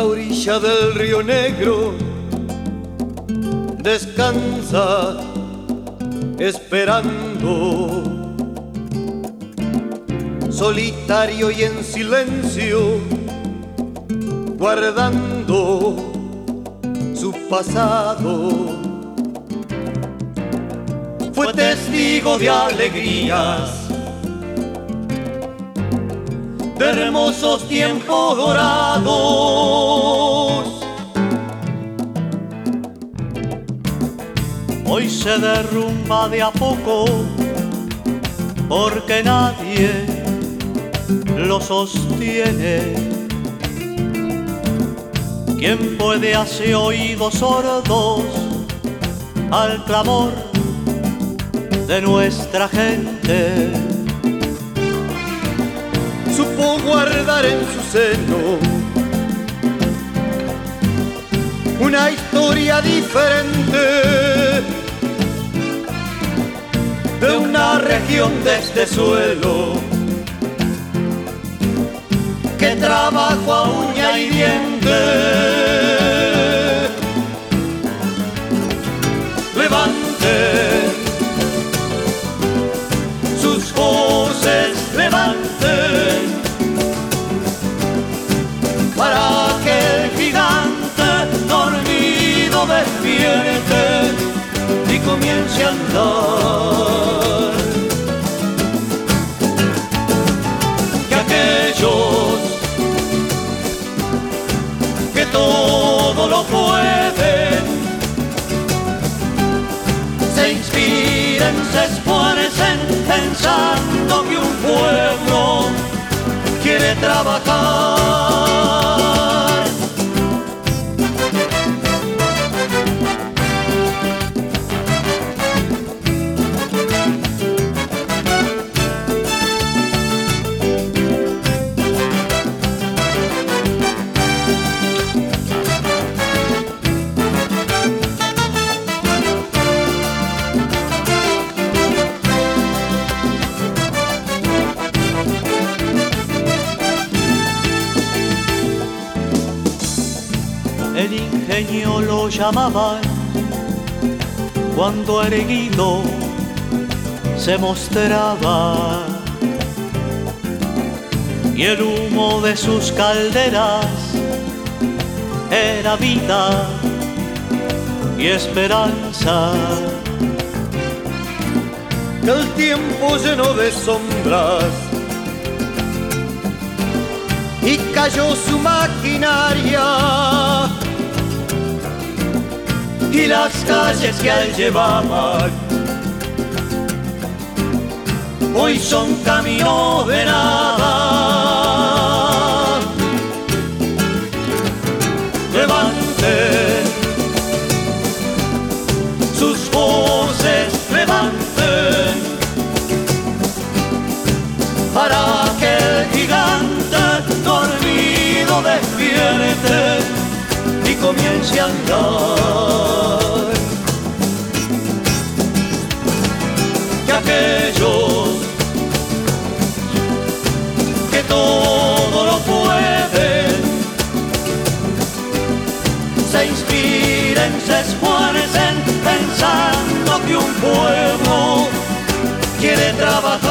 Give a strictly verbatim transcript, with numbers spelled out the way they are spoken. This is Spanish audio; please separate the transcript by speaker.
Speaker 1: orilla del río Negro descansa esperando, solitario y en silencio, guardando su pasado. Fue testigo de alegrías, de hermosos tiempos dorados.
Speaker 2: Hoy se derrumba de a poco porque nadie lo sostiene. ¿Quién puede hacer oídos sordos al clamor de nuestra gente?
Speaker 1: Supo guardar en su seno una historia diferente de una región de este suelo que trabajo a uña y diente. Levanten sus voces, levanten, para que el gigante dormido despierte y comience a andar. Que aquellos que todo lo pueden se inspiren, se esfuercen pensando que un pueblo quiere trabajar.
Speaker 2: El ingenio lo llamaban cuando erguido se mostraba, y el humo de sus calderas era vida y esperanza.
Speaker 1: El tiempo lleno de sombras y cayó su maquinaria, y las calles que él llevaba hoy son caminos de nada. Levanten sus voces, levanten, para que el gigante dormido despierte y comience a andar. Que aquellos que todo lo pueden se inspiren, se esfuercen pensando que un pueblo quiere trabajar.